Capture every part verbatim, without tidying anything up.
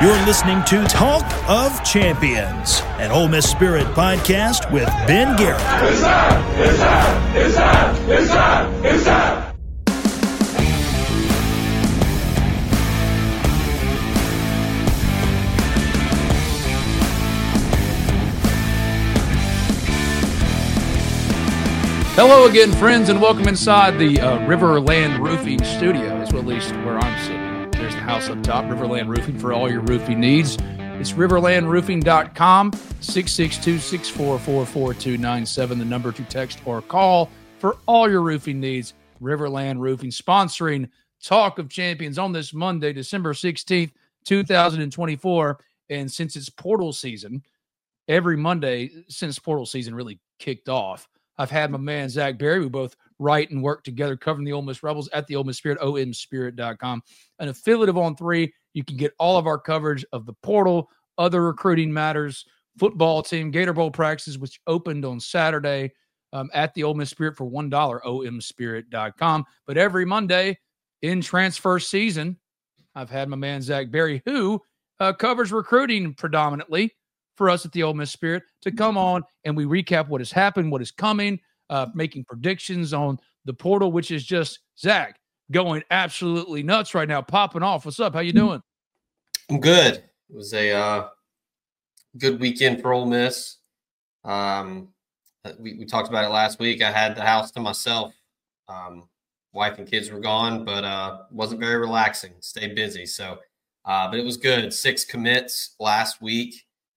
You're listening to Talk of Champions, an Ole Miss Spirit podcast with Ben Garrett. It's time! It's time! It's time! It's time! It's time! Hello again, friends, and welcome inside the uh, Riverland Roofing Studios, well, at least where I'm sitting. There's the house up top, Riverland Roofing, for all your roofing needs. It's riverland roofing dot com, six six two, six four four, four two nine seven, the number to text or call for all your roofing needs. Riverland Roofing, sponsoring Talk of Champions on this Monday, December sixteenth, two thousand twenty-four. And since it's portal season, every Monday since portal season really kicked off, I've had my man, Zach Berry. We both write and work together covering the Ole Miss Rebels at the Ole Miss Spirit, O M spirit dot com. An affiliate of On three, you can get all of our coverage of the portal, other recruiting matters, football team, Gator Bowl practices, which opened on Saturday um, at the Ole Miss Spirit for one dollar, O M spirit dot com. But every Monday in transfer season, I've had my man, Zach Berry, who uh, covers recruiting predominantly for us at the Ole Miss Spirit, to come on and we recap what has happened, what is coming, uh, making predictions on the portal, which is just, Zach, going absolutely nuts right now, popping off. What's up? How you doing? I'm good. It was a uh, good weekend for Ole Miss. Um, we, we talked about it last week. I had the house to myself. Um, wife and kids were gone, but uh, wasn't very relaxing. Stayed busy. So, uh, but it was good. Six commits last week.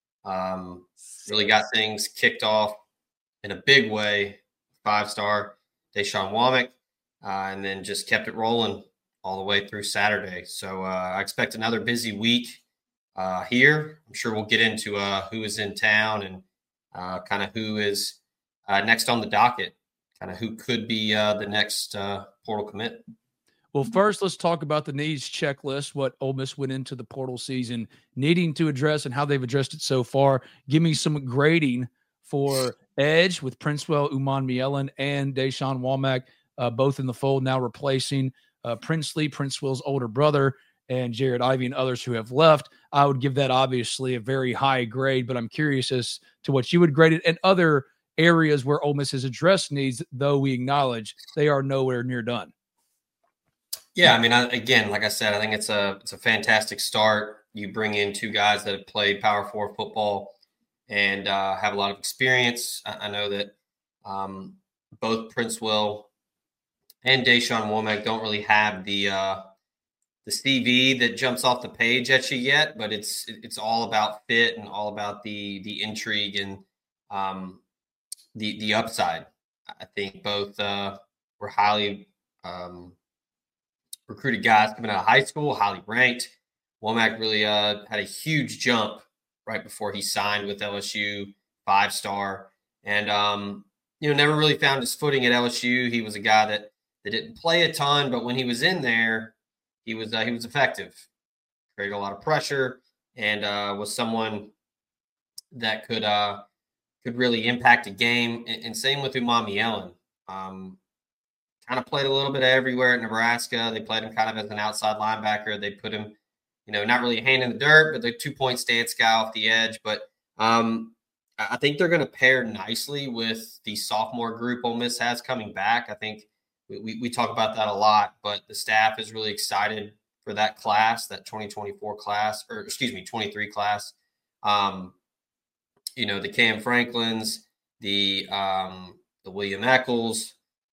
Um, really got things kicked off in a big way. Five-star Deshaun Womack, uh, and then just kept it rolling all the way through Saturday. So uh, I expect another busy week uh, here. I'm sure we'll get into uh, who is in town and uh, kind of who is uh, next on the docket, kind of who could be uh, the next uh, portal commit. Well, first, let's talk about the needs checklist, what Ole Miss went into the portal season needing to address and how they've addressed it so far. Give me some grading for edge with Princewell Umanmielen and Deshaun Womack, uh, both in the fold now, replacing uh, Princely, Princewell's older brother, and Jared Ivey and others who have left. I would give that obviously a very high grade, but I'm curious as to what you would grade it and other areas where Ole Miss has addressed needs, though we acknowledge they are nowhere near done. Yeah, I mean, I, again, like I said, I think it's a it's a fantastic start. You bring in two guys that have played Power Four football and uh, have a lot of experience. I, I know that um, both Princewell and Deshaun Womack don't really have the uh, the C V that jumps off the page at you yet, but it's it's all about fit and all about the the intrigue and um, the the upside. I think both uh, were highly um, recruited guys coming out of high school, highly ranked. Womack really uh, had a huge jump right before he signed with L S U, five-star, and um, you know, never really found his footing at L S U. He was a guy that that didn't play a ton, but when he was in there, he was uh, he was effective, created a lot of pressure, and uh, was someone that could uh, could really impact a game. And, and same with Umanmielen. Um, Kind of played a little bit everywhere at Nebraska. They played him kind of as an outside linebacker. They put him, you know, not really a hand in the dirt, but the two-point stance guy off the edge. But um, I think they're going to pair nicely with the sophomore group Ole Miss has coming back. I think we, we talk about that a lot, but the staff is really excited for that class, that twenty twenty-four class, or excuse me, twenty-three class. Um, you know, the Cam Franklins, the um, the William Eccles.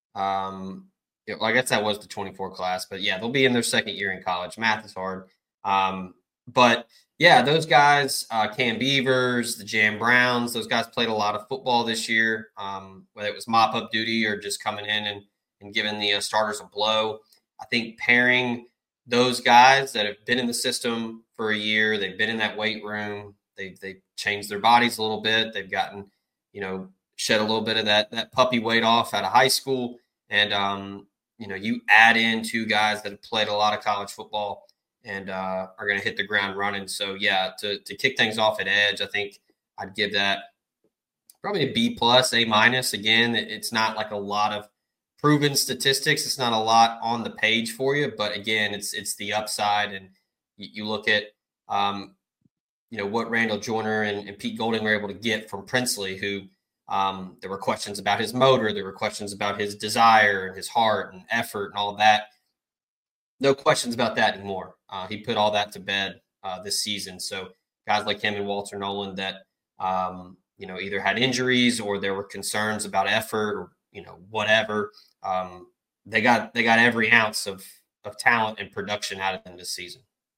Um, you know, I guess that was the twenty-four class, but yeah, they'll be in their second year in college. Math is hard. Um, but yeah, those guys, uh, Cam Beavers, the Jam Browns, those guys played a lot of football this year, um, whether it was mop up duty or just coming in and, and giving the uh, starters a blow. I think pairing those guys that have been in the system for a year, they've been in that weight room, they, they've changed their bodies a little bit. They've gotten, you know, shed a little bit of that, that puppy weight off out of high school. And, um, you know, you add in two guys that have played a lot of college football and uh, are going to hit the ground running. So, yeah, to to kick things off at edge, I think I'd give that probably a B plus, A minus. Again, it's not like a lot of proven statistics. It's not a lot on the page for you, but again, it's it's the upside. And you, you look at um, you know, what Randall Joyner and, and Pete Golding were able to get from Princely, who um, there were questions about his motor. There were questions about his desire and his heart and effort and all of that. No questions about that anymore. Uh, he put all that to bed uh, this season. So guys like him and Walter Nolan that, um, you know, either had injuries or there were concerns about effort or, you know, whatever. Um, they got, they got every ounce of, of talent and production out of them this season.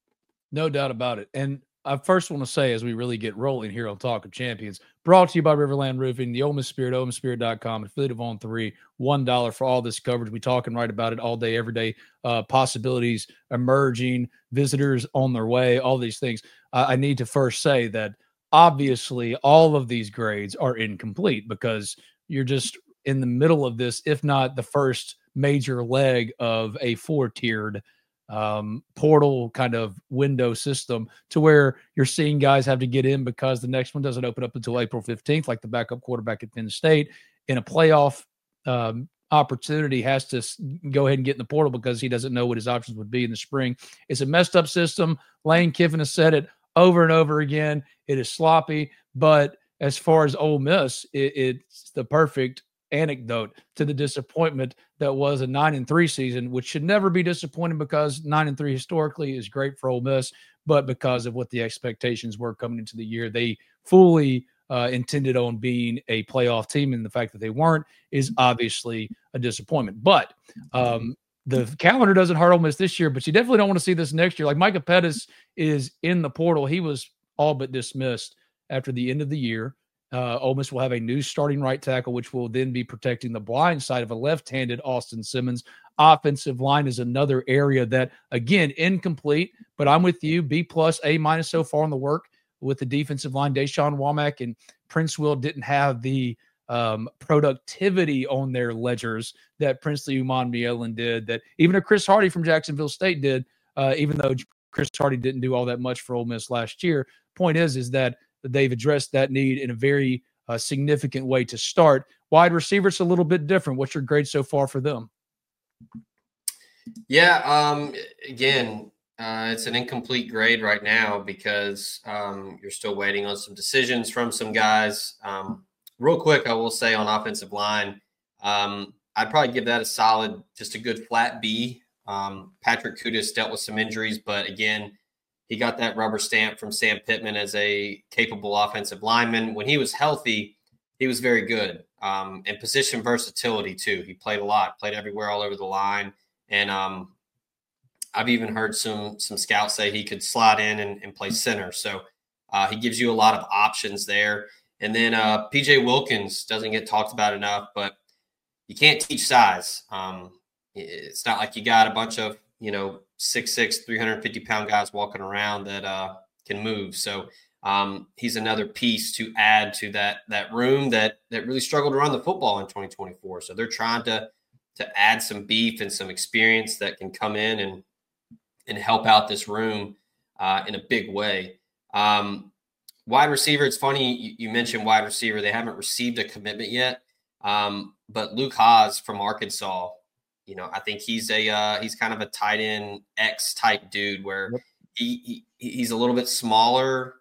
No doubt about it. And I first want to say, as we really get rolling here on Talk of Champions, brought to you by Riverland Roofing, the Ole Miss Spirit, ole miss spirit dot com, affiliate of On three, one dollar for all this coverage. We talk and write about it all day, every day. Uh, possibilities emerging, visitors on their way, all these things. Uh, I need to first say that obviously all of these grades are incomplete because you're just in the middle of this, if not the first major leg of a four-tiered um portal kind of window system, to where you're seeing guys have to get in because the next one doesn't open up until April fifteenth, like the backup quarterback at Penn State. In a playoff um opportunity has to go ahead and get in the portal because he doesn't know what his options would be in the spring. It's a messed up system. Lane Kiffin has said it over and over again. It is sloppy, but as far as Ole Miss, it, it's the perfect anecdote to the disappointment that was a nine and three season, which should never be disappointing because nine and three historically is great for Ole Miss, but because of what the expectations were coming into the year, they fully uh, intended on being a playoff team, and the fact that they weren't is obviously a disappointment. But um, the calendar doesn't hurt Ole Miss this year, but you definitely don't want to see this next year. Like Micah Pettis is in the portal. He was all but dismissed after the end of the year. Uh, Ole Miss will have a new starting right tackle, which will then be protecting the blind side of a left-handed Austin Simmons. Offensive line is another area that, again, incomplete, but I'm with you. B plus, A minus so far on the work with the defensive line. Deshaun Womack and Prince Will didn't have the um, productivity on their ledgers that Princely Umanmielen did, that even a Chris Hardy from Jacksonville State did, uh, even though Chris Hardy didn't do all that much for Ole Miss last year. Point is, is that they've addressed that need in a very uh, significant way to start. Wide receivers a little bit different. What's your grade so far for them? Yeah, um, again, uh, it's an incomplete grade right now because um, you're still waiting on some decisions from some guys. Um, real quick, I will say on offensive line, um, I'd probably give that a solid, just a good flat B. Um, Patrick Kutas dealt with some injuries, but again, he got that rubber stamp from Sam Pittman as a capable offensive lineman. When he was healthy, he was very good. Um, and position versatility, too. He played a lot, played everywhere, all over the line. And um, I've even heard some some scouts say he could slide in and, and play center. So uh, he gives you a lot of options there. And then uh, P J Wilkins doesn't get talked about enough, but you can't teach size. Um, it's not like you got a bunch of, you know, six six, three hundred fifty pound guys walking around that uh, can move. So um, he's another piece to add to that that room that that really struggled to run the football in twenty twenty-four. So they're trying to to add some beef and some experience that can come in and and help out this room uh, in a big way. Um, wide receiver, it's funny you, you mentioned wide receiver. They haven't received a commitment yet, um, but Luke Haas from Arkansas, you know, I think he's a uh, he's kind of a tight end X type dude where he, he he's a little bit smaller,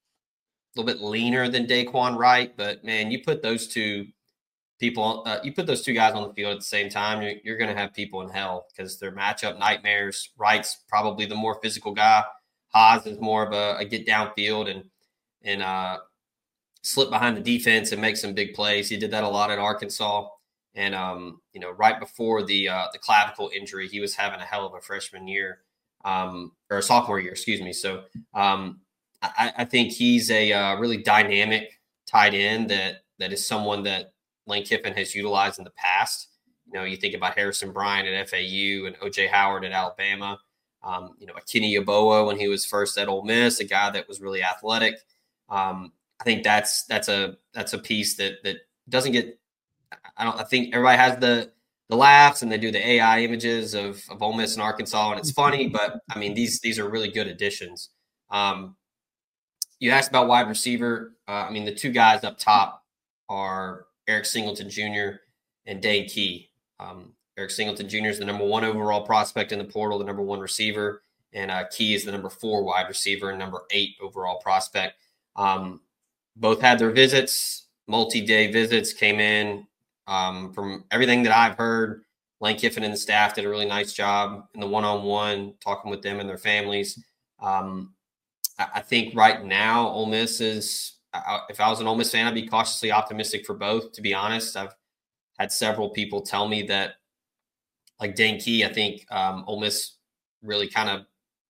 a little bit leaner than Daquan Wright. But man, you put those two people, uh, you put those two guys on the field at the same time, you're, you're going to have people in hell because they're matchup nightmares. Wright's probably the more physical guy. Haas is more of a, a get downfield and and uh, slip behind the defense and make some big plays. He did that a lot at Arkansas. And, um, you know, right before the uh, the clavicle injury, he was having a hell of a freshman year um, or a sophomore year, excuse me. So um, I, I think he's a uh, really dynamic tight end that that is someone that Lane Kiffin has utilized in the past. You know, you think about Harrison Bryant at F A U and O J Howard at Alabama. Um, you know, Kenny Yeboah when he was first at Ole Miss, a guy that was really athletic. Um, I think that's that's a that's a piece that that doesn't get. I don't. I think everybody has the the laughs and they do the A I images of, of Ole Miss and Arkansas, and it's funny. But I mean, these these are really good additions. Um, you asked about wide receiver. Uh, I mean, the two guys up top are Eric Singleton Junior and Dane Key. Um, Eric Singleton Junior is the number one overall prospect in the portal, the number one receiver, and uh, Key is the number four wide receiver and number eight overall prospect. Um, both had their visits, multi-day visits, came in. Um, from everything that I've heard, Lane Kiffin and the staff did a really nice job in the one-on-one, talking with them and their families. Um, I, I think right now, Ole Miss is, I, if I was an Ole Miss fan, I'd be cautiously optimistic for both, to be honest. I've had several people tell me that, like Dane Key, I think um, Ole Miss really kind of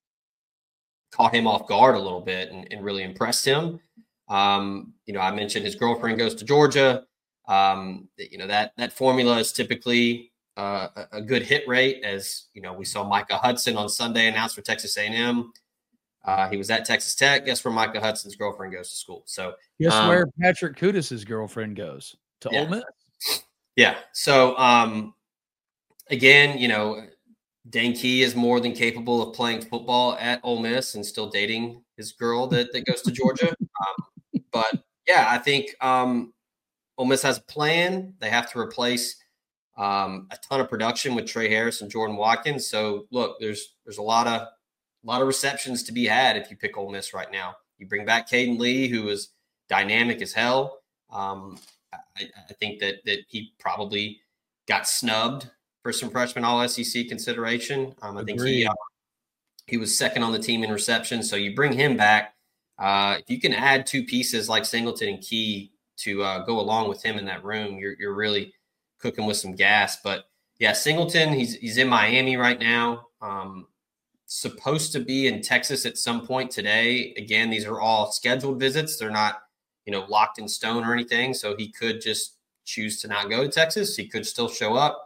caught him off guard a little bit and, and really impressed him. Um, you know, I mentioned his girlfriend goes to Georgia. Um, you know, that that formula is typically uh, a, a good hit rate, as, you know, we saw Micah Hudson on Sunday announced for Texas A and M. Uh, he was at Texas Tech. Guess where Micah Hudson's girlfriend goes to school? So guess um, where Patrick Kudis's girlfriend goes? To yeah. Ole Miss. Yeah. So um, again, you know, Dane Key is more than capable of playing football at Ole Miss and still dating his girl that, that goes to Georgia. Um, but yeah, I think um, Ole Miss has a plan. They have to replace um, a ton of production with Trey Harris and Jordan Watkins. So look, there's there's a lot of a lot of receptions to be had if you pick Ole Miss right now. You bring back Caden Lee, who is dynamic as hell. Um, I, I think that that he probably got snubbed for some freshman All S E C consideration. Um, I think he uh, he was second on the team in reception. So you bring him back. Uh, if you can add two pieces like Singleton and Key to uh, go along with him in that room, you're you're really cooking with some gas. But yeah, Singleton, he's he's in Miami right now. Um, supposed to be in Texas at some point today. Again, these are all scheduled visits. They're not, you know, locked in stone or anything. So he could just choose to not go to Texas. He could still show up.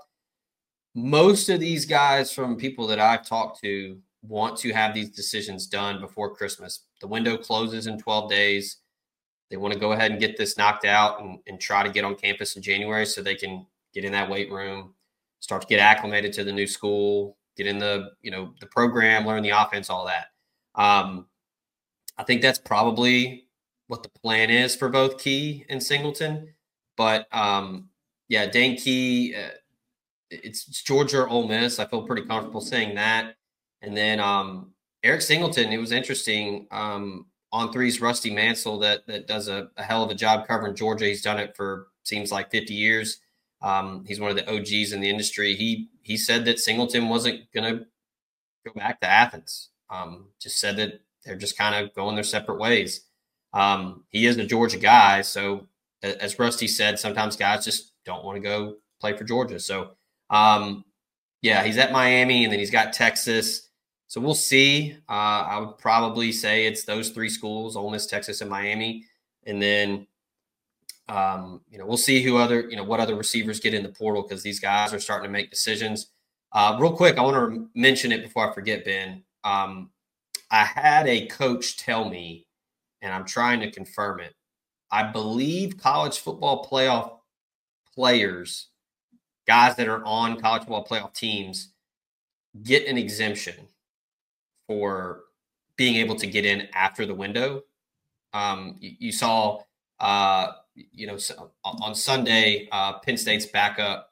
Most of these guys, from people that I've talked to, want to have these decisions done before Christmas. The window closes in twelve days. They want to go ahead and get this knocked out and, and try to get on campus in January so they can get in that weight room, start to get acclimated to the new school, get in the, you know, the program, learn the offense, all that. Um, I think that's probably what the plan is for both Key and Singleton. But um, yeah, Dane Key, uh, it's, it's Georgia or Ole Miss. I feel pretty comfortable saying that. And then um, Eric Singleton, it was interesting. Um, on three's Rusty Mansell that that does a, a hell of a job covering Georgia. He's done it for seems like fifty years. Um, he's one of the O Gs in the industry. He he said that Singleton wasn't going to go back to Athens. Um, just said that they're just kind of going their separate ways. Um, he is a Georgia guy, so as Rusty said, sometimes guys just don't want to go play for Georgia. So um, yeah, he's at Miami, and then he's got Texas. So we'll see. Uh, I would probably say it's those three schools: Ole Miss, Texas, and Miami. And then, um, you know, we'll see who other, you know, what other receivers get in the portal, because these guys are starting to make decisions. Uh, real quick, I want to mention it before I forget, Ben. Um, I had a coach tell me, and I'm trying to confirm it, I believe college football playoff players, guys that are on college football playoff teams, get an exemption for being able to get in after the window. Um, you, you saw, uh, you know, so on Sunday, uh, Penn State's backup,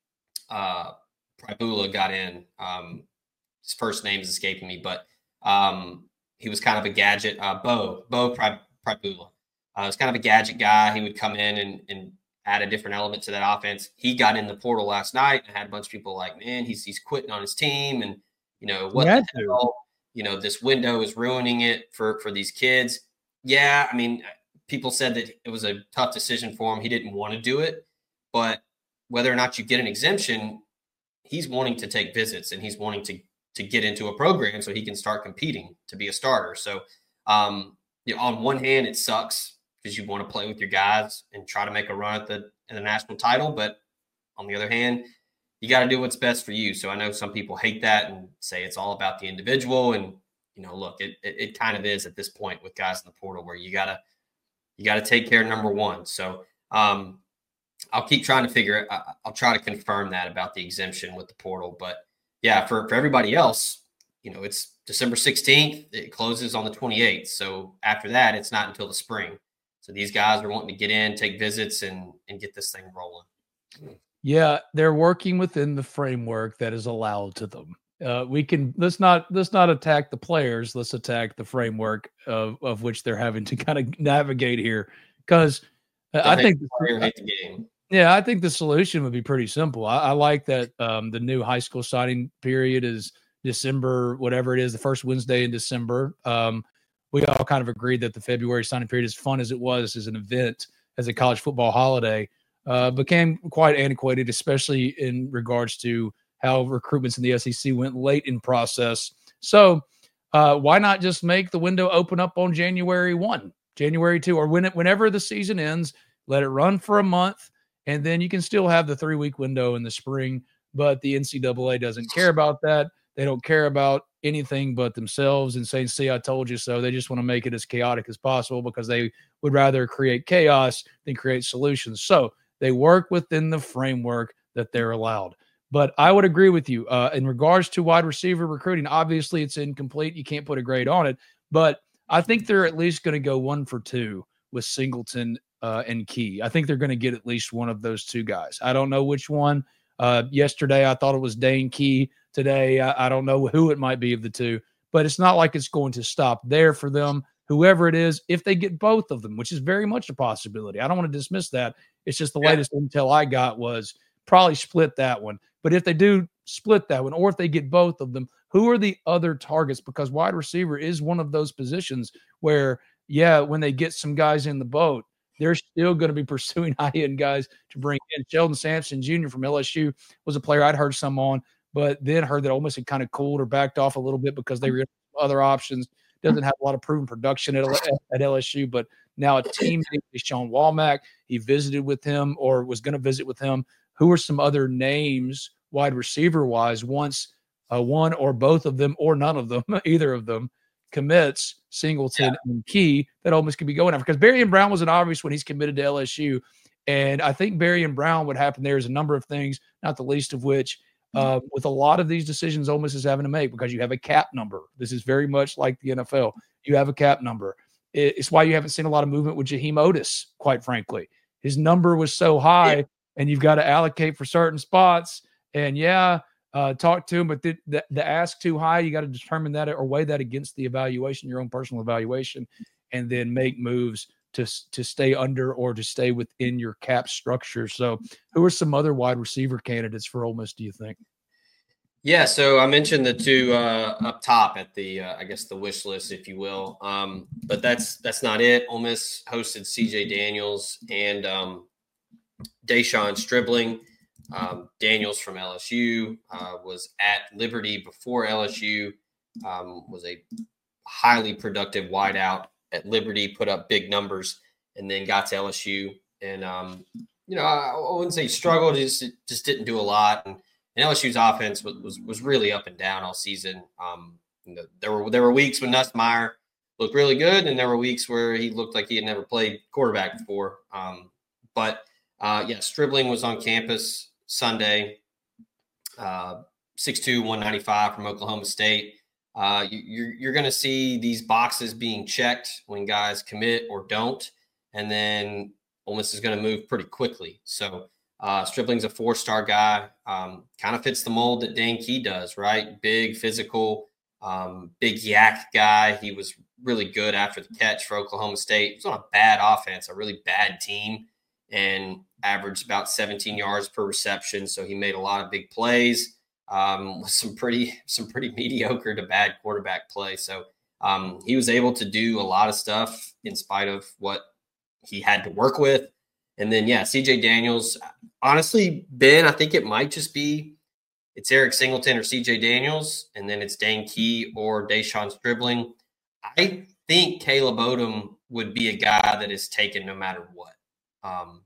uh, Pribula got in. Um, his first name is escaping me, but um, he was kind of a gadget. Uh, Bo, Bo Pri- Pribula. Uh, was kind of a gadget guy. He would come in and, and add a different element to that offense. He got in the portal last night and had a bunch of people like, man, he's he's quitting on his team, and you know what the hell. You know, this window is ruining it for, for these kids. Yeah, I mean, people said that it was a tough decision for him. He didn't want to do it. But whether or not you get an exemption, he's wanting to take visits, and he's wanting to to get into a program so he can start competing to be a starter. So, um, you know, on one hand, it sucks because you want to play with your guys and try to make a run at the, at the national title. But on the other hand, you got to do what's best for you. So I know some people hate that and say it's all about the individual. And, you know, look, it, it, it kind of is at this point with guys in the portal, where you gotta, you got to take care of number one. So um, I'll keep trying to figure it. I'll try to confirm that about the exemption with the portal. But yeah, for, for everybody else, you know, it's December sixteenth, it closes on the twenty-eighth. So after that, it's not until the spring. So these guys are wanting to get in, take visits, and, and get this thing rolling. Yeah, they're working within the framework that is allowed to them. Uh, we can let's not let's not attack the players. Let's attack the framework of, of which they're having to kind of navigate here. Because uh, I think the player, hate the game. Yeah, I think the solution would be pretty simple. I, I like that um, the new high school signing period is December, whatever it is, the first Wednesday in December. Um, we all kind of agreed that the February signing period, as fun as it was as an event, as a college football holiday, uh, became quite antiquated, especially in regards to how recruitments in the S E C went late in process. So uh, why not just make the window open up on January first, January second, or when it, whenever the season ends, let it run for a month, and then you can still have the three-week window in the spring. But the N C double A doesn't care about that. They don't care about anything but themselves and saying, see, I told you so. They just want to make it as chaotic as possible because they would rather create chaos than create solutions. So they work within the framework that they're allowed. But I would agree with you. Uh, in regards to wide receiver recruiting, obviously it's incomplete. You can't put a grade on it. But I think they're at least going to go one for two with Singleton uh, and Key. I think they're going to get at least one of those two guys. I don't know which one. Uh, yesterday, I thought it was Dane Key. Today, I, I don't know who it might be of the two. But it's not like it's going to stop there for them. Whoever it is, if they get both of them, which is very much a possibility. I don't want to dismiss that. It's just the yeah. latest intel I got was probably split that one. But if they do split that one, or if they get both of them, who are the other targets? Because wide receiver is one of those positions where, yeah, when they get some guys in the boat, they're still going to be pursuing high-end guys to bring in. Sheldon Sampson Junior from L S U was a player I'd heard some on, but then heard that Ole Miss had kind of cooled or backed off a little bit because they were other options. Doesn't have a lot of proven production at, at L S U, but now a teammate is Sean Walmack. He visited with him or was going to visit with him. Who are some other names wide receiver-wise once uh, one or both of them or none of them, either of them, commits Singleton yeah. and Key that Ole Miss could be going after? Because Berrien Brown was an obvious when he's committed to L S U, and I think Berrien Brown would happen there is a number of things, not the least of which uh, with a lot of these decisions Ole Miss is having to make because you have a cap number. This is very much like the N F L. You have a cap number. It's why you haven't seen a lot of movement with Jaheim Otis, quite frankly. His number was so high, yeah. and you've got to allocate for certain spots. And, yeah, uh, talk to him, but the, the, the ask too high, you got to determine that or weigh that against the evaluation, your own personal evaluation, and then make moves to, to stay under or to stay within your cap structure. So who are some other wide receiver candidates for Ole Miss, do you think? Yeah, so I mentioned the two uh, up top at the, uh, I guess, the wish list, if you will. Um, but that's that's not it. Ole Miss hosted C J Daniels and um, Deshaun Stribling. Um, Daniels from L S U uh, was at Liberty before L S U, um, was a highly productive wideout at Liberty, put up big numbers, and then got to L S U. And, um, you know, I, I wouldn't say struggled, just, just didn't do a lot. And, and L S U's offense was, was was really up and down all season. Um, you know, there were there were weeks when Nussmeier looked really good, and there were weeks where he looked like he had never played quarterback before. Um, but, uh, yeah, Stribling was on campus Sunday, uh, six two, one ninety-five from Oklahoma State. Uh, you, you're you're going to see these boxes being checked when guys commit or don't, and then Ole Miss is going to move pretty quickly. So uh, Stribling's a four-star guy, um, kind of fits the mold that Dane Key does, right? Big, physical, um, big yak guy. He was really good after the catch for Oklahoma State. He was on a bad offense, a really bad team, and averaged about seventeen yards per reception. So he made a lot of big plays um, with some pretty, some pretty mediocre to bad quarterback play. So um, he was able to do a lot of stuff in spite of what he had to work with. And then, yeah, C J Daniels, honestly, Ben, I think it might just be it's Eric Singleton or C J Daniels, and then it's Dane Key or Deshaun Stribling. I think Caleb Odom would be a guy that is taken no matter what. Um,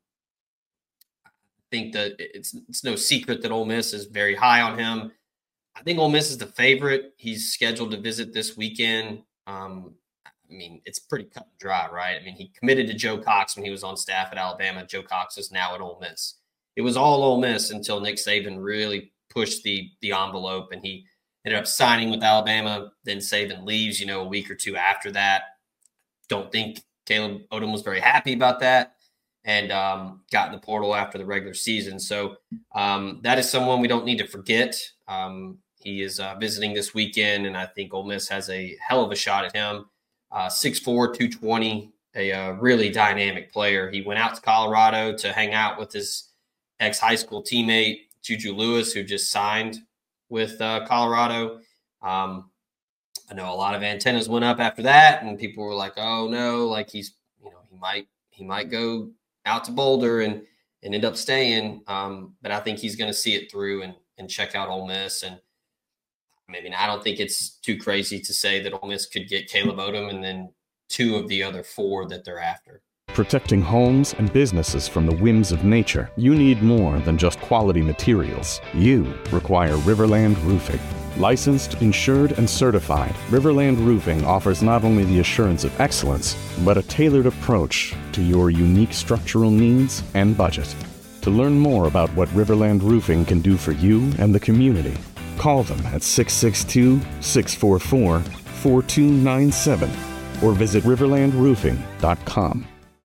I think that it's it's no secret that Ole Miss is very high on him. I think Ole Miss is the favorite. He's scheduled to visit this weekend. Um, I mean, it's pretty cut and dry, right? I mean, he committed to Joe Cox when he was on staff at Alabama. Joe Cox is now at Ole Miss. It was all Ole Miss until Nick Saban really pushed the the envelope, and he ended up signing with Alabama. Then Saban leaves, you know, a week or two after that. Don't think Caleb Odom was very happy about that, and um, got in the portal after the regular season. So um, that is someone we don't need to forget. Um, He is uh, visiting this weekend, and I think Ole Miss has a hell of a shot at him. Uh, six foot four, two twenty, a uh, really dynamic player. He went out to Colorado to hang out with his ex-high school teammate, Juju Lewis, who just signed with uh, Colorado. Um, I know a lot of antennas went up after that, and people were like, "Oh no, like he's, you know, he might, he might go out to Boulder and and end up staying." Um, but I think he's going to see it through and and check out Ole Miss. And I mean, I don't think it's too crazy to say that Ole Miss could get Caleb Odom and then two of the other four that they're after. Protecting homes and businesses from the whims of nature, you need more than just quality materials. You require Riverland Roofing. Licensed, insured, and certified, Riverland Roofing offers not only the assurance of excellence, but a tailored approach to your unique structural needs and budget. To learn more about what Riverland Roofing can do for you and the community, call them at six six two, six four four, four two nine seven or visit riverland roofing dot com.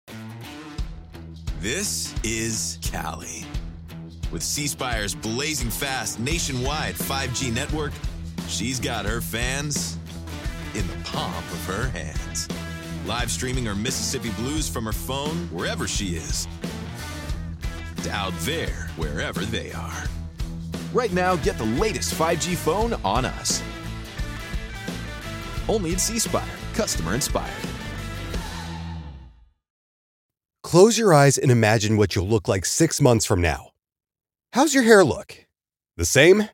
This is Cali. With C Spire's blazing fast nationwide five G network, she's got her fans in the palm of her hands. Live streaming her Mississippi Blues from her phone wherever she is. To out there wherever they are. Right now, get the latest five G phone on us. Only at C Spire. Customer inspired. Close your eyes and imagine what you'll look like six months from now. How's your hair look? The same?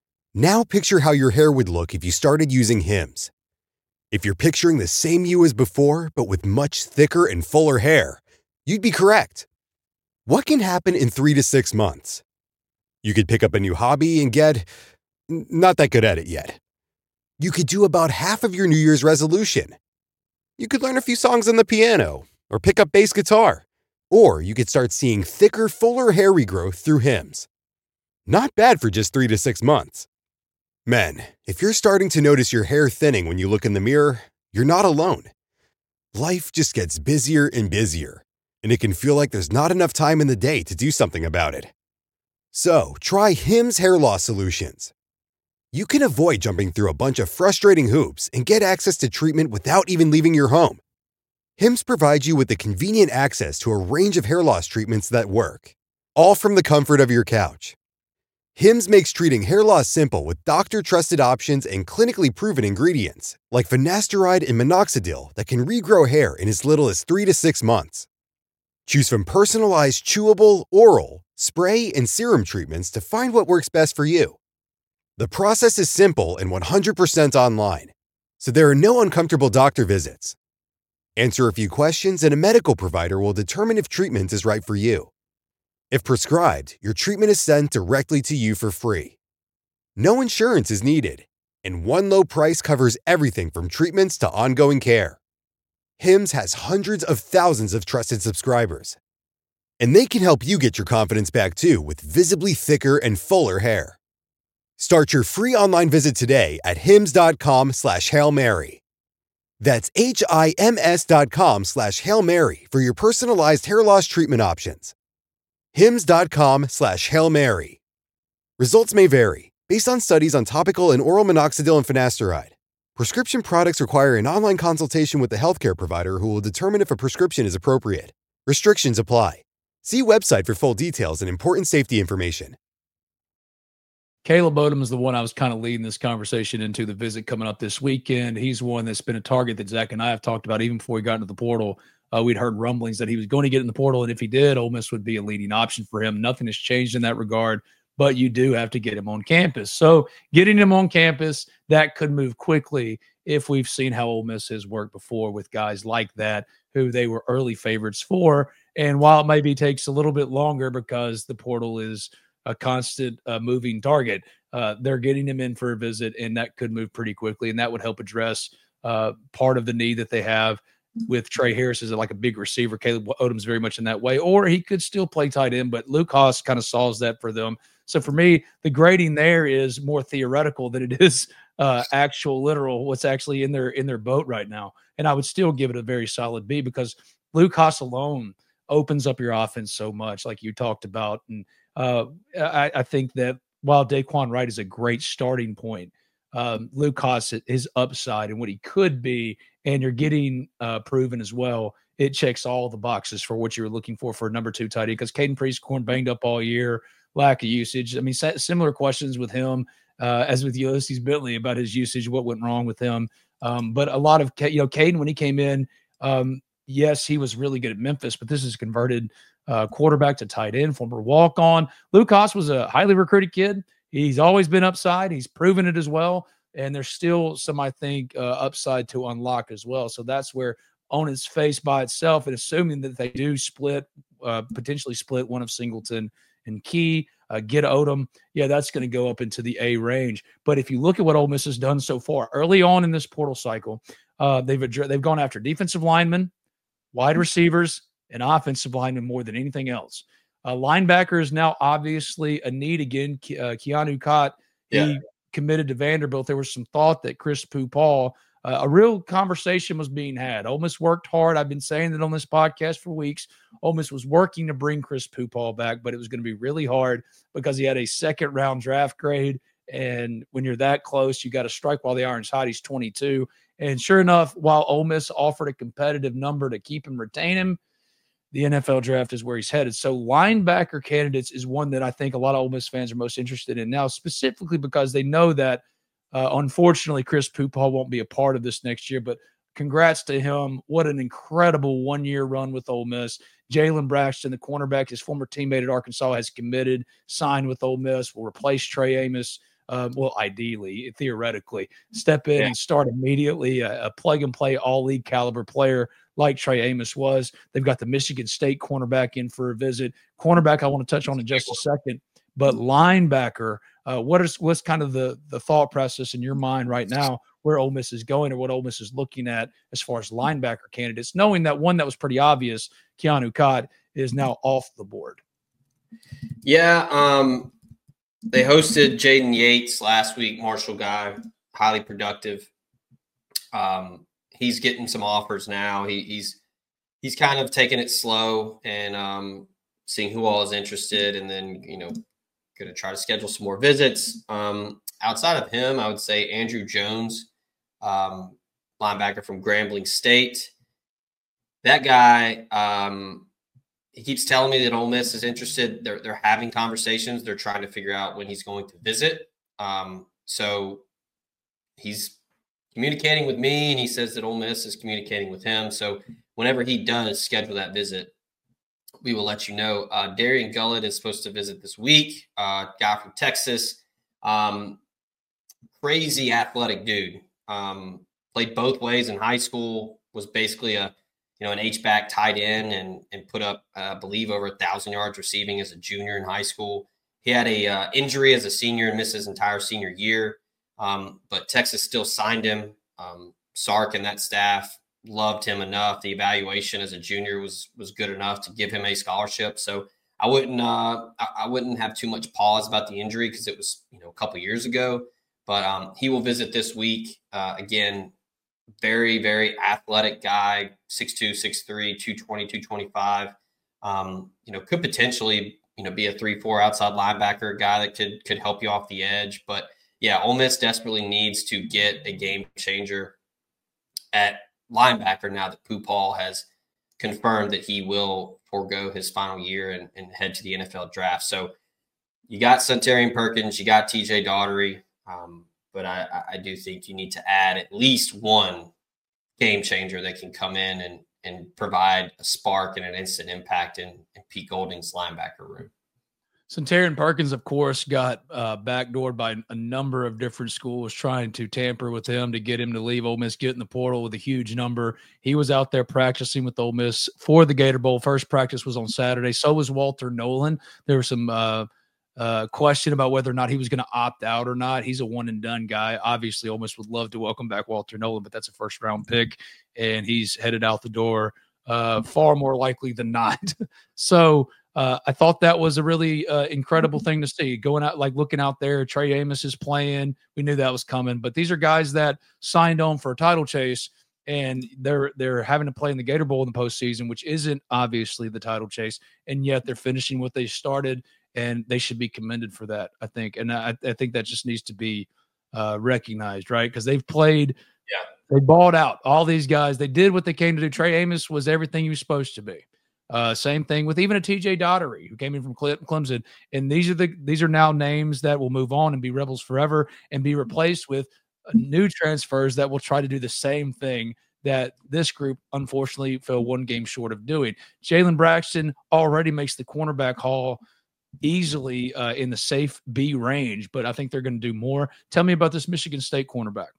Now picture how your hair would look if you started using Hims. If you're picturing the same you as before, but with much thicker and fuller hair, you'd be correct. What can happen in three to six months? You could pick up a new hobby and get not that good at it yet. You could do about half of your New Year's resolution. You could learn a few songs on the piano or pick up bass guitar. Or you could start seeing thicker, fuller hair regrowth through Hims. Not bad for just three to six months. Men, if you're starting to notice your hair thinning when you look in the mirror, you're not alone. Life just gets busier and busier, and it can feel like there's not enough time in the day to do something about it. So, try Hims Hair Loss Solutions. You can avoid jumping through a bunch of frustrating hoops and get access to treatment without even leaving your home. Hims provides you with the convenient access to a range of hair loss treatments that work, all from the comfort of your couch. Hims makes treating hair loss simple with doctor-trusted options and clinically proven ingredients, like finasteride and minoxidil that can regrow hair in as little as three to six months. Choose from personalized chewable, oral, spray, and serum treatments to find what works best for you. The process is simple and one hundred percent online, so there are no uncomfortable doctor visits. Answer a few questions and a medical provider will determine if treatment is right for you. If prescribed, your treatment is sent directly to you for free. No insurance is needed, and one low price covers everything from treatments to ongoing care. Hims has hundreds of thousands of trusted subscribers, and they can help you get your confidence back too with visibly thicker and fuller hair. Start your free online visit today at hims.com slash Hail Mary. That's H-I-M-S dot com slash Hail Mary for your personalized hair loss treatment options. Hims.com slash Hail Mary. Results may vary based on studies on topical and oral minoxidil and finasteride. Prescription products require an online consultation with the healthcare provider who will determine if a prescription is appropriate. Restrictions apply. See website for full details and important safety information. Caleb Odom is the one I was kind of leading this conversation into the visit coming up this weekend. He's one that's been a target that Zach and I have talked about even before he got into the portal. Uh, we'd heard rumblings that he was going to get in the portal, and if he did, Ole Miss would be a leading option for him. Nothing has changed in that regard, but you do have to get him on campus. So getting him on campus, that could move quickly if we've seen how Ole Miss has worked before with guys like that who they were early favorites for. And while it maybe takes a little bit longer because the portal is a constant uh, moving target, uh, they're getting him in for a visit, and that could move pretty quickly, and that would help address uh, part of the need that they have with Trey Harris as like a big receiver. Caleb Odom's very much in that way, or he could still play tight end, but Luke Haas kind of solves that for them. So for me, the grading there is more theoretical than it is uh, actual literal what's actually in their in their boat right now. And I would still give it a very solid B because Luke Haas alone opens up your offense so much, like you talked about. And uh, I, I think that while Daquan Wright is a great starting point, um, Luke Haas, his upside and what he could be, and you're getting uh, proven as well, it checks all the boxes for what you were looking for for a number two tight end, because Caden Prieskorn banged up all year, lack of usage. I mean, similar questions with him uh, as with Ulysses Bentley about his usage, what went wrong with him. Um, but a lot of, you know, Caden, when he came in, um, yes, he was really good at Memphis, but this is converted uh, quarterback to tight end, former walk-on. Luke Haas was a highly recruited kid. He's always been upside. He's proven it as well. And there's still some, I think, uh, upside to unlock as well. So that's where on its face by itself, and assuming that they do split, uh, potentially split one of Singleton and Key, uh, get Odom, yeah, that's going to go up into the A range. But if you look at what Ole Miss has done so far, early on in this portal cycle, uh, they've addre- they've gone after defensive linemen, wide receivers, and offensive linemen more than anything else. Uh, linebacker is now obviously a need again. Ke- uh, Keanu Cott, he Yeah. committed to Vanderbilt. There was some thought that Chris Pupal, uh, a real conversation was being had. Ole Miss worked hard. I've been saying that on this podcast for weeks. Ole Miss was working to bring Chris Pupal back, but it was going to be really hard because he had a second round draft grade. And when you're that close, you got to strike while the iron's hot. He's twenty-two. And sure enough, while Ole Miss offered a competitive number to keep him, retain him, the N F L draft is where he's headed. So linebacker candidates is one that I think a lot of Ole Miss fans are most interested in now, specifically because they know that, uh, unfortunately, Chris Pupal won't be a part of this next year. But congrats to him. What an incredible one-year run with Ole Miss. Jalen Braxton, the cornerback, his former teammate at Arkansas, has committed, signed with Ole Miss, will replace Trey Amos. Uh, well, ideally, theoretically, step in Yeah. and start immediately, a, a plug-and-play all-league caliber player like Trey Amos was. They've got the Michigan State cornerback in for a visit. Cornerback I want to touch on in just a second. But linebacker, uh, what is what's kind of the, the thought process in your mind right now where Ole Miss is going or what Ole Miss is looking at as far as linebacker candidates, knowing that one that was pretty obvious, Keanu Cott, is now off the board? Yeah, um, they hosted Jaden Yates last week, Marshall guy, highly productive. Um, he's getting some offers now. He, he's he's kind of taking it slow and um, seeing who all is interested, and then, you know, going to try to schedule some more visits. Um, outside of him, I would say Andrew Jones, um, linebacker from Grambling State. That guy, um, he keeps telling me that Ole Miss is interested. They're they're having conversations. They're trying to figure out when he's going to visit. Um, so he's communicating with me, and he says that Ole Miss is communicating with him. So whenever he does schedule that visit, we will let you know. Uh, Darian Gullett is supposed to visit this week. Uh, guy from Texas, um, crazy athletic dude. Um, played both ways in high school. Was basically a you know, an H-back tight end and and put up, uh, I believe, over a thousand yards receiving as a junior in high school. He had a uh, injury as a senior and missed his entire senior year, um, but Texas still signed him. Um, Sark and that staff loved him enough. The evaluation as a junior was was good enough to give him a scholarship. So I wouldn't uh, I, I wouldn't have too much pause about the injury because it was you know a couple years ago. But um, he will visit this week uh, again. Very, very athletic guy, six two, six three, two twenty, two twenty-five. Um, you know, could potentially, you know, be a three four outside linebacker, a guy that could could help you off the edge. But, yeah, Ole Miss desperately needs to get a game changer at linebacker now that Pupal has confirmed that he will forego his final year and, and head to the N F L draft. So you got Suntarine Perkins, you got T J Daugherty. Um, But I, I do think you need to add at least one game changer that can come in and, and provide a spark and an instant impact in, in Pete Golding's linebacker room. Suntarine Perkins, of course, got uh, backdoored by a number of different schools trying to tamper with him to get him to leave Ole Miss, get in the portal with a huge number. He was out there practicing with Ole Miss for the Gator Bowl. First practice was on Saturday. So was Walter Nolan. There was some uh, uh, question about whether or not he was going to opt out or not. He's a one-and-done guy. Obviously, Ole Miss would love to welcome back Walter Nolan, but that's a first-round pick, and he's headed out the door uh, far more likely than not. so, Uh, I thought that was a really uh, incredible thing to see. Going out, like looking out there, Trey Amos is playing. We knew that was coming, but these are guys that signed on for a title chase, and they're they're having to play in the Gator Bowl in the postseason, which isn't obviously the title chase, and yet they're finishing what they started. and they should be commended for that, I think. And I, I think that just needs to be uh, recognized, right? Because they've played, yeah, they balled out. All these guys, they did what they came to do. Trey Amos was everything he was supposed to be. Uh, same thing with even a T J Daugherty who came in from Clemson. And these are the these are now names that will move on and be Rebels forever and be replaced with new transfers that will try to do the same thing that this group unfortunately fell one game short of doing. Jalen Braxton already makes the cornerback haul easily uh, in the safe B range, but I think they're going to do more. Tell me about this Michigan State cornerback.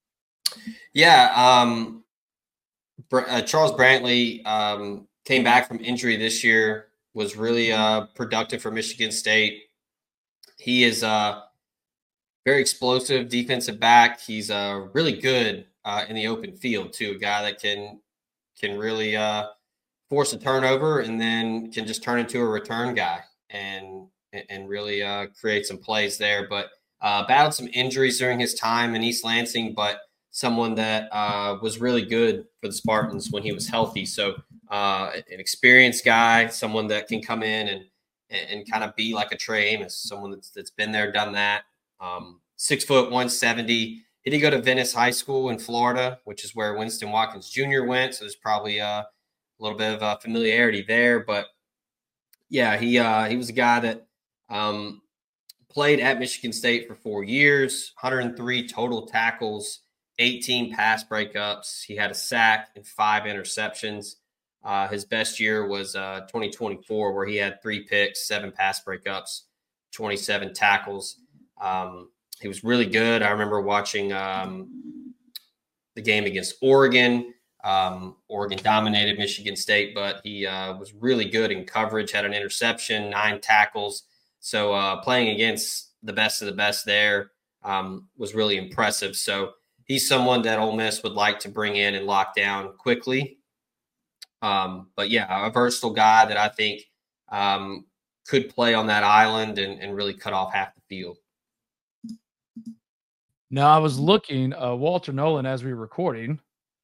Yeah, um, uh, Charles Brantley um, came back from injury this year, was really uh, productive for Michigan State. He is a very explosive defensive back. He's uh, really good uh, in the open field, too, a guy that can can really uh, force a turnover and then can just turn into a return guy and and really uh, create some plays there. But uh, battled some injuries during his time in East Lansing, but someone that uh, was really good for the Spartans when he was healthy. So uh, an experienced guy, someone that can come in and and kind of be like a Trey Amos, someone that's that's been there, done that. Um, six foot one seventy. He did go to Venice High School in Florida, which is where Winston Watkins Junior went. So there's probably uh, a little bit of uh, familiarity there. But yeah, he uh, he was a guy that um, played at Michigan State for four years, one hundred three total tackles, eighteen pass breakups. He had a sack and five interceptions. Uh, his best year was uh, twenty twenty-four, where he had three picks, seven pass breakups, twenty-seven tackles. Um, he was really good. I remember watching um, the game against Oregon. Um, Oregon dominated Michigan State, but he uh, was really good in coverage, had an interception, nine tackles. So uh, playing against the best of the best there um, was really impressive. So he's someone that Ole Miss would like to bring in and lock down quickly. Um, but, yeah, a versatile guy that I think um, could play on that island and, and really cut off half the field. Now, I was looking, uh, Walter Nolan, as we were recording.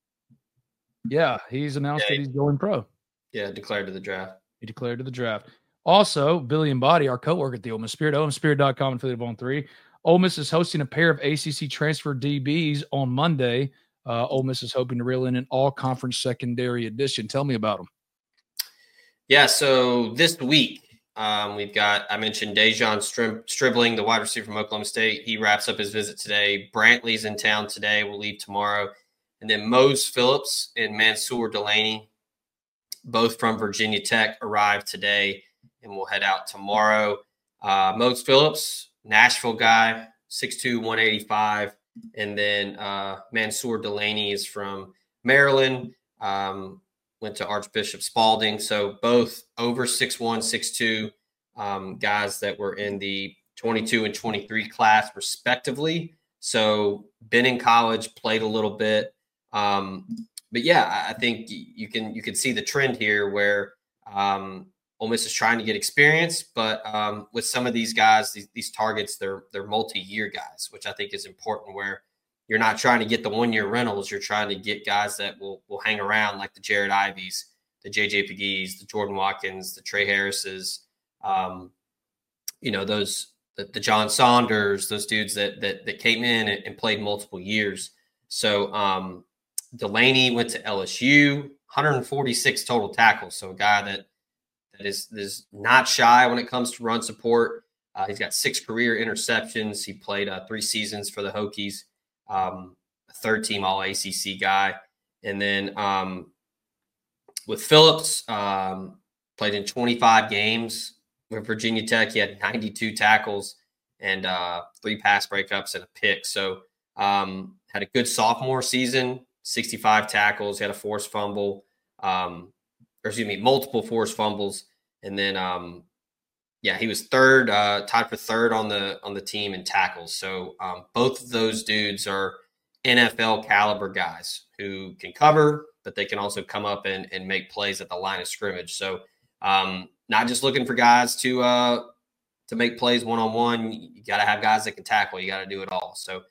Yeah, he's announced yeah, that he's going pro. Yeah, declared to the draft. He declared to the draft. Also, Billy and Body, our co-worker at the Ole Miss Spirit, ole miss spirit dot com, affiliate of On three. Ole Miss is hosting a pair of A C C transfer D Bs on Monday. Uh, Ole Miss is hoping to reel in an all-conference secondary edition. Tell me about them. Yeah, so this week um, we've got, I mentioned Dejon Stri- Stribling, the wide receiver from Oklahoma State. He wraps up his visit today. Brantley's in town today. We'll leave tomorrow. And then Mose Phillips and Mansour Delaney, both from Virginia Tech, arrived today, and we'll head out tomorrow. Uh, Mose Phillips, Nashville guy, six two, one eighty-five. And then uh, Mansour Delaney is from Maryland, um, went to Archbishop Spalding. So both over six one, six two um, guys that were in the twenty-two and twenty-three class respectively. So been in college, played a little bit. Um, but yeah, I think you can you can see the trend here where um, Ole Miss is trying to get experience, but um, with some of these guys, these, these targets, they're they're multi-year guys, which I think is important. Where you're not trying to get the one-year rentals, you're trying to get guys that will will hang around, like the Jared Ivies, the J J Pegues, the Jordan Watkins, the Trey Harrises, um, you know those the, the John Saunders, those dudes that that that came in and, and played multiple years. So. Um, Delaney went to L S U, one hundred forty-six total tackles. So a guy that that is, is not shy when it comes to run support. Uh, he's got six career interceptions. He played uh, three seasons for the Hokies, um, a third team all A C C guy. And then um, with Phillips, um, played in twenty-five games with Virginia Tech. He had ninety-two tackles and uh, three pass breakups and a pick. So um, had a good sophomore season. sixty-five tackles, he had a forced fumble, um, or excuse me, multiple forced fumbles. And then, um, yeah, he was third, uh, tied for third on the on the team in tackles. So um, both of those dudes are N F L caliber guys who can cover, but they can also come up and, and make plays at the line of scrimmage. So um, not just looking for guys to uh, to make plays one-on-one. You got to have guys that can tackle. You got to do it all. So,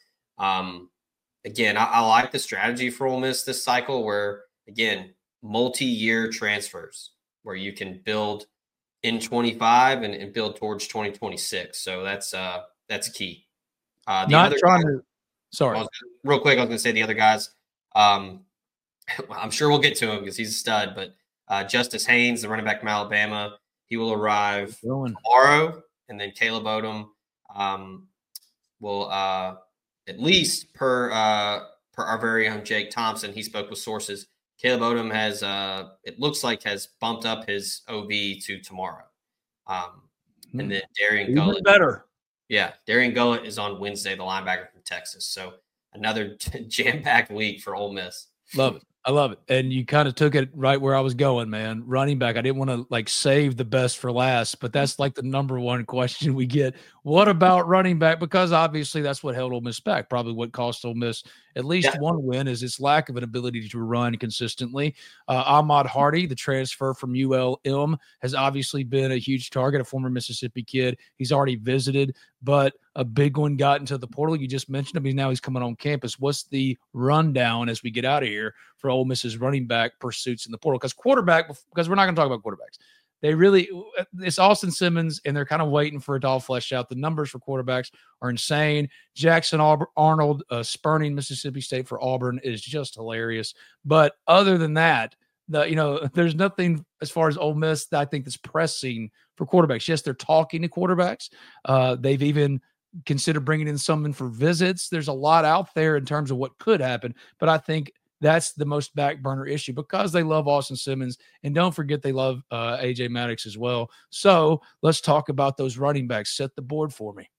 um Again, I, I like the strategy for Ole Miss this cycle where, again, multi-year transfers where you can build in twenty-five and, and build towards twenty twenty-six. So that's uh that's key. Uh, the Not other trying guys, to. Sorry, was, real quick, I was going to say the other guys. Um, I'm sure we'll get to him because he's a stud. But uh, Justice Haynes, the running back from Alabama, he will arrive tomorrow, and then Caleb Odom um, will uh, at least per uh, per our very own Jake Thompson. He spoke with sources. Caleb Odom has, uh, it looks like, has bumped up his O V to tomorrow. Um, hmm. And then Darian Even Gullett. better. Yeah, Darian Gullett is on Wednesday, the linebacker from Texas. So another jam-packed week for Ole Miss. Love it. I love it. And you kind of took it right where I was going, man. Running back. I didn't want to like save the best for last, but that's like the number one question we get. What about running back? Because obviously that's what held Ole Miss back. Probably what cost Ole Miss at least yeah. one win is its lack of an ability to run consistently. Uh, Ahmad Hardy, the transfer from U L M, has obviously been a huge target, a former Mississippi kid. He's already visited, but a big one got into the portal. You just mentioned him. He's now he's coming on campus. What's the rundown as we get out of here for Ole Miss's running back pursuits in the portal? Because quarterback, because we're not going to talk about quarterbacks. They really, it's Austin Simmons, and they're kind of waiting for it to all flesh out. The numbers for quarterbacks are insane. Jackson Arnold uh, spurning Mississippi State for Auburn is just hilarious. But other than that, the you know, there's nothing as far as Ole Miss that I think that's pressing for quarterbacks. Yes, they're talking to quarterbacks. Uh, they've even considered bringing in someone for visits. There's a lot out there in terms of what could happen, but I think that's the most back burner issue because they love Austin Simmons. And don't forget they love uh, A J Maddox as well. So let's talk about those running backs. Set the board for me.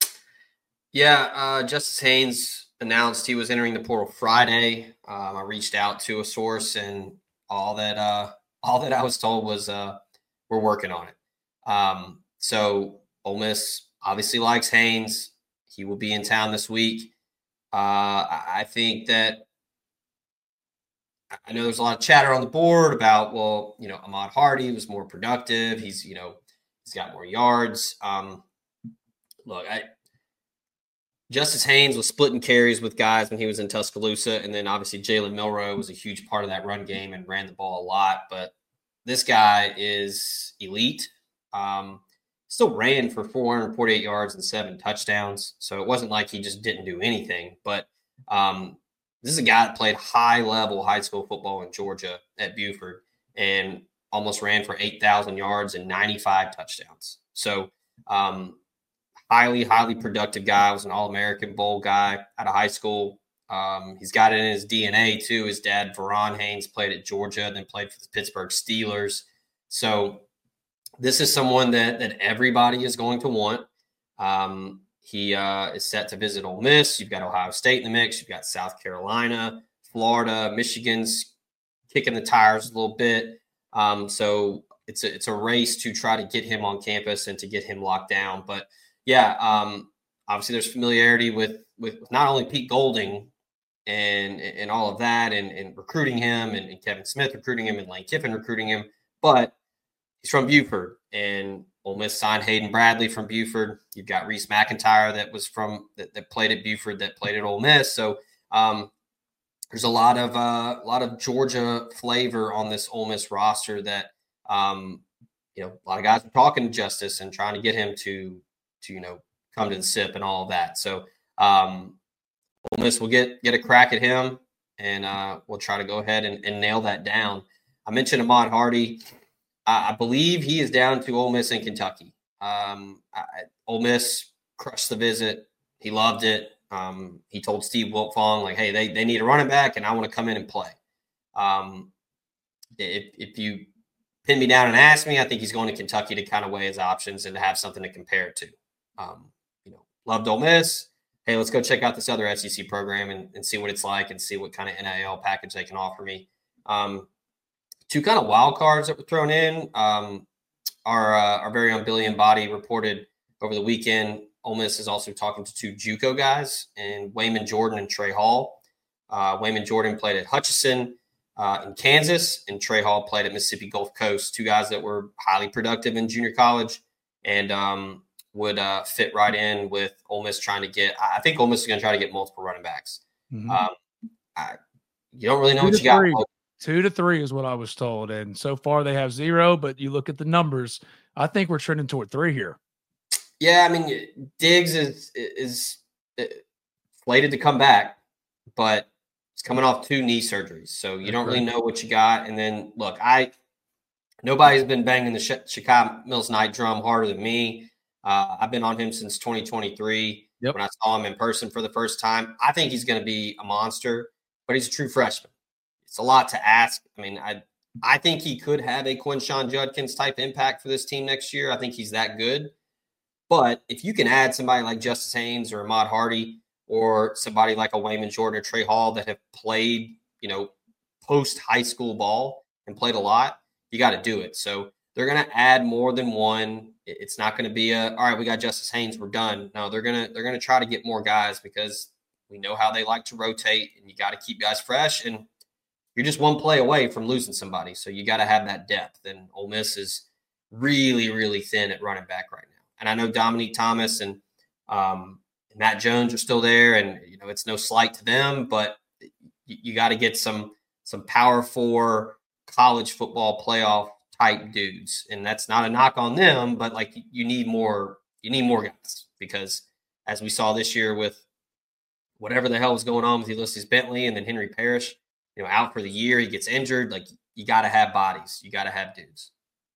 Yeah, uh, Justice Haynes announced he was entering the portal Friday. Um, I reached out to a source, and all that uh, all that I was told was uh, we're working on it. Um, so Ole Miss obviously likes Haynes. He will be in town this week. Uh, I think that I know there's a lot of chatter on the board about, well, you know, Ahmad Hardy was more productive. He's, you know, he's got more yards. Um, look, I Justice Haynes was splitting carries with guys when he was in Tuscaloosa, and then obviously Jalen Milroe was a huge part of that run game and ran the ball a lot. But this guy is elite. Um, still ran for four hundred forty-eight yards and seven touchdowns, so it wasn't like he just didn't do anything. But um, this is a guy that played high-level high school football in Georgia at Buford and almost ran for eight thousand yards and ninety-five touchdowns. So um, highly, highly productive guy. Was an All-American Bowl guy out of high school. Um, he's got it in his D N A, too. His dad, Veron Haynes, played at Georgia, then played for the Pittsburgh Steelers. So this is someone that that everybody is going to want. Um, he uh, is set to visit Ole Miss. You've got Ohio State in the mix. You've got South Carolina, Florida, Michigan's kicking the tires a little bit. Um, so it's a, it's a race to try to get him on campus and to get him locked down. But yeah, um, obviously there's familiarity with with not only Pete Golding and and all of that, and, and recruiting him, and, and Kevin Smith recruiting him, and Lane Kiffin recruiting him, but he's from Buford, and Ole Miss signed Hayden Bradley from Buford. You've got Reese McIntyre that was from that, that played at Buford, that played at Ole Miss. So um, there's a lot of uh, a lot of Georgia flavor on this Ole Miss roster that um, you know a lot of guys are talking to Justice and trying to get him to to you know come to the S I P and all of that. So um, Ole Miss will get get a crack at him, and uh, we'll try to go ahead and, and nail that down. I mentioned Ahmad Hardy. I believe he is down to Ole Miss in Kentucky. Um, I, Ole Miss crushed the visit. He loved it. Um, he told Steve Wiltfong, like, hey, they, they need a running back, and I want to come in and play. Um, if, if you pin me down and ask me, I think he's going to Kentucky to kind of weigh his options and to have something to compare it to. Um, you know, loved Ole Miss. Hey, let's go check out this other S E C program and, and see what it's like and see what kind of N I L package they can offer me. Um, Two kind of wild cards that were thrown in. Um, our uh, our very own Billy and Body reported over the weekend. Ole Miss is also talking to two JUCO guys, and Wayman Jordan and Trey Hall. Uh, Wayman Jordan played at Hutchinson uh, in Kansas, and Trey Hall played at Mississippi Gulf Coast. Two guys that were highly productive in junior college and um, would uh, fit right in with Ole Miss trying to get. I think Ole Miss is going to try to get multiple running backs. Mm-hmm. Um, I, you don't really know Two what you got. Two to three is what I was told. And so far they have zero, but you look at the numbers. I think we're trending toward three here. Yeah, I mean, Diggs is is, is slated to come back, but he's coming off two knee surgeries, so you don't really know what you got. And then, look, I nobody's been banging the Shaka Mills Knight drum harder than me. Uh, I've been on him since twenty twenty-three yep. when I saw him in person for the first time. I think he's going to be a monster, but he's a true freshman. It's a lot to ask. I mean, I I think he could have a Quinshon Judkins type impact for this team next year. I think he's that good. But if you can add somebody like Justice Haynes or Ahmad Hardy or somebody like a Wayman Jordan or Trey Hall that have played, you know, post-high school ball and played a lot, you got to do it. So they're going to add more than one. It's not going to be a, all right, we got Justice Haynes, we're done. No, they're going to they're going to try to get more guys because we know how they like to rotate, and you got to keep guys fresh. And you're just one play away from losing somebody. So you got to have that depth. And Ole Miss is really, really thin at running back right now. And I know Dominique Thomas and um, Matt Jones are still there, and you know it's no slight to them, but you, you got to get some some Power Four college football playoff type dudes, and that's not a knock on them, but like you need more you need more guys because as we saw this year with whatever the hell was going on with Ulysses Bentley and then Henry Parrish, you know, out for the year, he gets injured. Like you got to have bodies, you got to have dudes.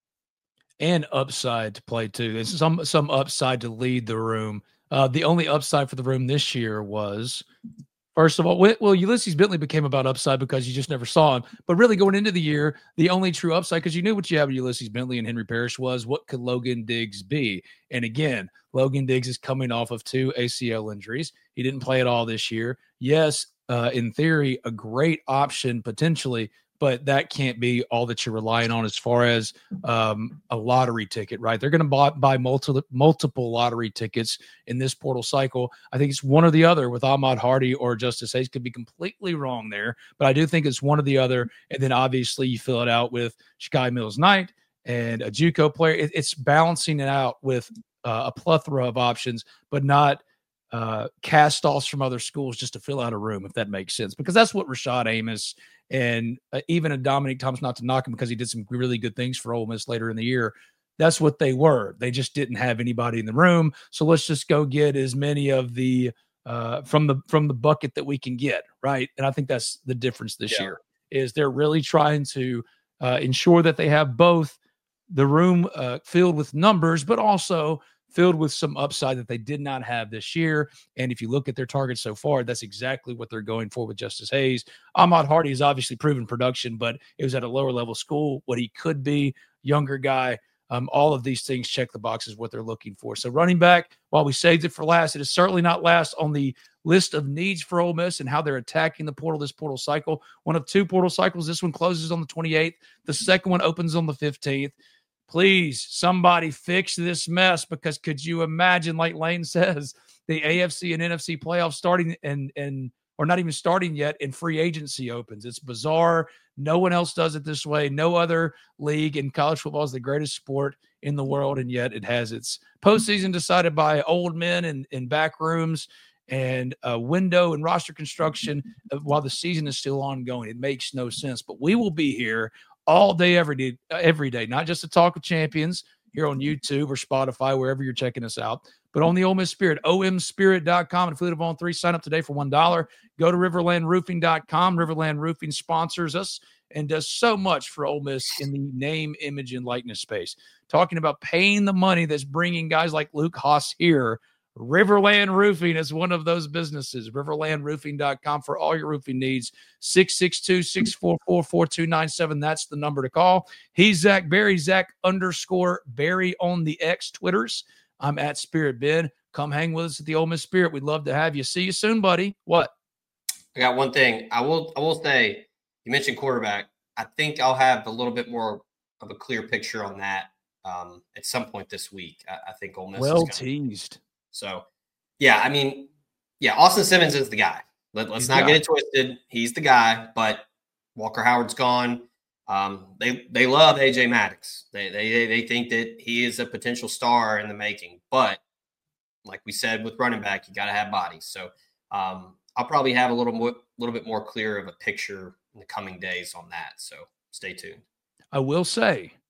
And upside to play too. There's some some upside to lead the room. Uh, the only upside for the room this year was, first of all, well, Ulysses Bentley became about upside because you just never saw him. But really going into the year, the only true upside, because you knew what you had with Ulysses Bentley and Henry Parrish was, what could Logan Diggs be? And again, Logan Diggs is coming off of two A C L injuries. He didn't play at all this year. Yes, uh, in theory, a great option potentially, but that can't be all that you're relying on as far as um, a lottery ticket, right? They're going to buy, buy multiple multiple lottery tickets in this portal cycle. I think it's one or the other with Ahmad Hardy or Justice Hayes. Could be completely wrong there, but I do think it's one or the other. And then obviously you fill it out with Shaka Mills Knight and a JUCO player. It, it's balancing it out with uh, a plethora of options, but not uh, cast-offs from other schools just to fill out a room, if that makes sense. Because that's what Rashad Amos and uh, even a Dominique Thomas, not to knock him because he did some really good things for Ole Miss later in the year, that's what they were. They just didn't have anybody in the room. So let's just go get as many of the uh, from the from the bucket that we can get, right? And I think that's the difference this yeah. year is they're really trying to uh, ensure that they have both the room uh, filled with numbers, but also filled with some upside that they did not have this year. And if you look at their targets so far, that's exactly what they're going for with Justice Hayes. Ahmad Hardy has obviously proven production, but it was at a lower level school, what he could be, younger guy. Um, all of these things check the boxes, what they're looking for. So running back, while we saved it for last, it is certainly not last on the list of needs for Ole Miss and how they're attacking the portal, this portal cycle. One of two portal cycles. This one closes on the twenty-eighth. The second one opens on the fifteenth. Please, somebody fix this mess, because could you imagine, like Lane says, the A F C and N F C playoffs starting and and or not even starting yet, and free agency opens. It's bizarre. No one else does it this way. No other league in college football is the greatest sport in the world, and yet it has its postseason decided by old men in, in back rooms and a window and roster construction while the season is still ongoing. It makes no sense. But we will be here all day, every day, every day, not just to talk of champions here on YouTube or Spotify, wherever you're checking us out, but on the Ole Miss Spirit, O M spirit dot com. And affiliate of On three, sign up today for one dollar. Go to riverland roofing dot com. Riverland Roofing sponsors us and does so much for Ole Miss in the name, image, and likeness space. Talking about paying the money that's bringing guys like Luke Haas here, Riverland Roofing is one of those businesses. riverland roofing dot com for all your roofing needs. six six two, six four four, four two nine seven. That's the number to call. He's Zach Berry, Zach underscore Berry on the X Twitters. I'm at Spirit Ben. Come hang with us at the Ole Miss Spirit. We'd love to have you. See you soon, buddy. What? I got one thing. I will I will say, you mentioned quarterback. I think I'll have a little bit more of a clear picture on that um, at some point this week. I, I think Ole Miss well is gonna, teased. So, yeah, I mean, yeah, Austin Simmons is the guy. Let, let's He's not get it twisted. He's the guy, but Walker Howard's gone. Um, they they love A J Maddox. They, they they think that he is a potential star in the making. But like we said with running back, you got to have bodies. So um, I'll probably have a little more, little bit more clear of a picture in the coming days on that. So stay tuned. I will say,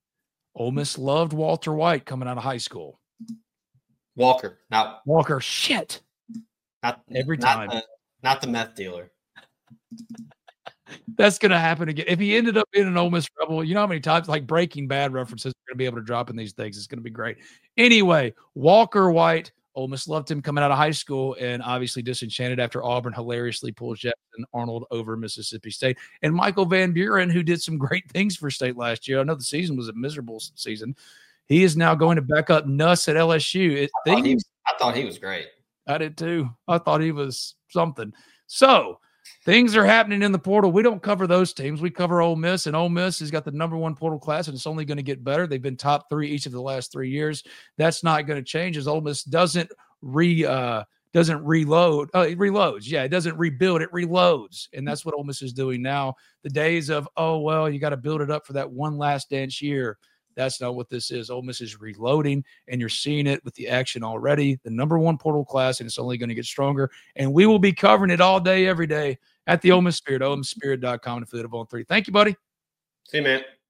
Ole Miss loved Walter White coming out of high school. Walker, not Walker. Shit. Not Every not time. The, not the meth dealer. That's going to happen again. If he ended up being an Ole Miss Rebel, you know how many times like Breaking Bad references are going to be able to drop in these things. It's going to be great. Anyway, Walker White, Ole Miss loved him coming out of high school and obviously disenchanted after Auburn hilariously pulls Jefferson Arnold over Mississippi State. And Michael Van Buren, who did some great things for State last year. I know the season was a miserable season. He is now going to back up Nuss at L S U. It, I, thought things, he was, I thought he was great. I did too. I thought he was something. So things are happening in the portal. We don't cover those teams. We cover Ole Miss, and Ole Miss has got the number one portal class, and it's only going to get better. They've been top three each of the last three years. That's not going to change as Ole Miss doesn't re uh, doesn't reload. Oh, it reloads. Yeah, it doesn't rebuild. It reloads, and that's what Ole Miss is doing now. The days of, oh, well, you got to build it up for that one last dance year. That's not what this is. Ole Miss is reloading, and you're seeing it with the action already. The number one portal class, and it's only going to get stronger. And we will be covering it all day, every day at the Ole Miss Spirit, ole miss spirit dot com and Affiliate of On three. Thank you, buddy. See you, man.